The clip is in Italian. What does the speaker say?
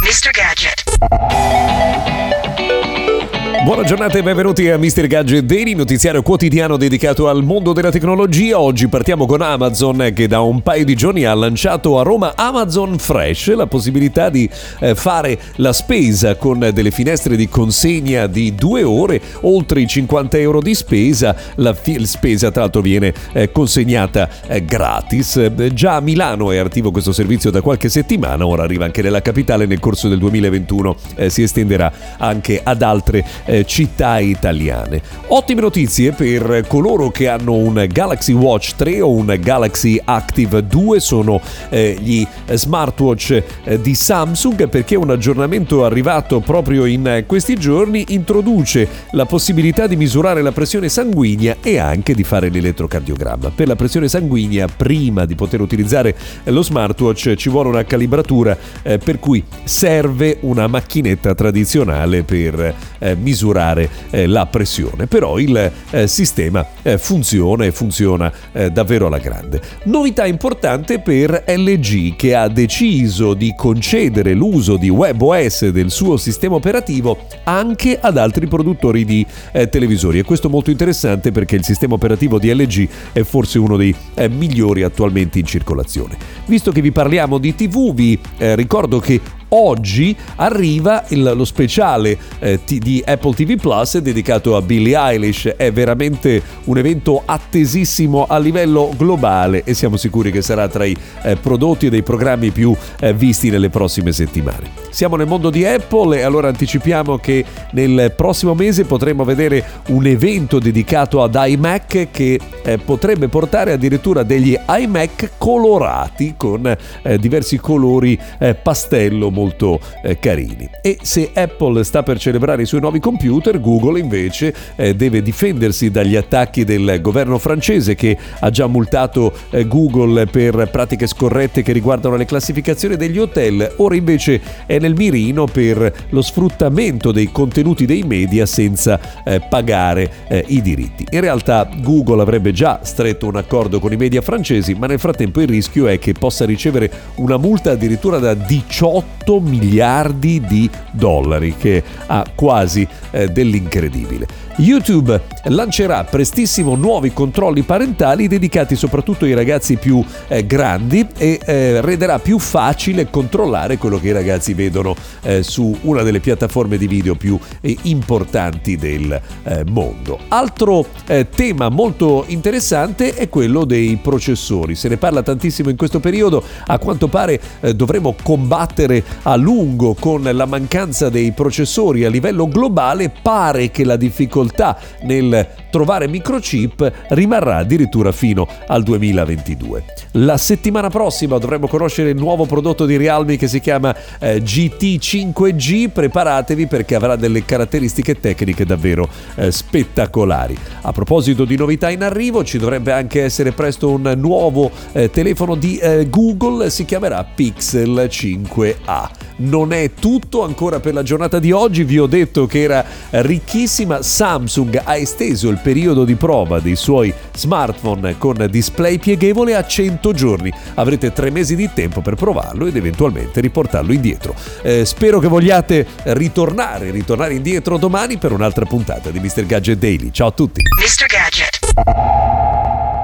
Mr. Gadget. Buona giornata e benvenuti a Mr. Gadget Daily, notiziario quotidiano dedicato al mondo della tecnologia. Oggi partiamo con Amazon, che da un paio di giorni ha lanciato a Roma Amazon Fresh, la possibilità di fare la spesa con delle finestre di consegna di 2 ore, oltre i €50 di spesa. La spesa tra l'altro viene consegnata gratis. Già a Milano è attivo questo servizio da qualche settimana, ora arriva anche nella capitale nel corso del 2021, si estenderà anche ad altre città italiane. Ottime notizie per coloro che hanno un Galaxy Watch 3 o un Galaxy Active 2, sono gli smartwatch di Samsung, perché un aggiornamento arrivato proprio in questi giorni introduce la possibilità di misurare la pressione sanguigna e anche di fare l'elettrocardiogramma. Per la pressione sanguigna, prima di poter utilizzare lo smartwatch, ci vuole una calibratura, per cui serve una macchinetta tradizionale per misurare la pressione, però il sistema funziona e funziona davvero alla grande. Novità importante per LG, che ha deciso di concedere l'uso di WebOS del suo sistema operativo anche ad altri produttori di televisori, e questo molto interessante perché il sistema operativo di LG è forse uno dei migliori attualmente in circolazione. Visto che vi parliamo di TV, vi ricordo che oggi arriva lo speciale di Apple TV Plus dedicato a Billie Eilish. È veramente un evento attesissimo a livello globale e siamo sicuri che sarà tra i prodotti e dei programmi più visti nelle prossime settimane. Siamo nel mondo di Apple e allora anticipiamo che nel prossimo mese potremo vedere un evento dedicato ad iMac che potrebbe portare addirittura degli iMac colorati con diversi colori pastello molto carini. E se Apple sta per celebrare i suoi nuovi computer, Google invece deve difendersi dagli attacchi del governo francese, che ha già multato Google per pratiche scorrette che riguardano le classificazioni degli hotel. Ora invece è nel mirino per lo sfruttamento dei contenuti dei media senza pagare i diritti. In realtà Google avrebbe già stretto un accordo con i media francesi, ma nel frattempo il rischio è che possa ricevere una multa addirittura da 18 miliardi di dollari, che ha quasi dell'incredibile. YouTube lancerà prestissimo nuovi controlli parentali dedicati soprattutto ai ragazzi più grandi e renderà più facile controllare quello che i ragazzi vedono su una delle piattaforme di video più importanti del mondo. Altro tema molto interessante è quello dei processori. Se ne parla tantissimo in questo periodo, a quanto pare dovremo combattere a lungo con la mancanza dei processori a livello globale. Pare che la difficoltà nel trovare microchip rimarrà addirittura fino al 2022. La settimana prossima dovremo conoscere il nuovo prodotto di Realme che si chiama GT 5G. Preparatevi perché avrà delle caratteristiche tecniche davvero spettacolari. A proposito di novità in arrivo, ci dovrebbe anche essere presto un nuovo telefono di Google, si chiamerà Pixel 5a. Non è tutto ancora per la giornata di oggi, vi ho detto che era ricchissima. Samsung ha esteso il periodo di prova dei suoi smartphone con display pieghevole a 100 giorni. Avrete 3 mesi di tempo per provarlo ed eventualmente riportarlo indietro. Spero che vogliate ritornare indietro domani per un'altra puntata di Mr. Gadget Daily. Ciao a tutti. Mr. Gadget.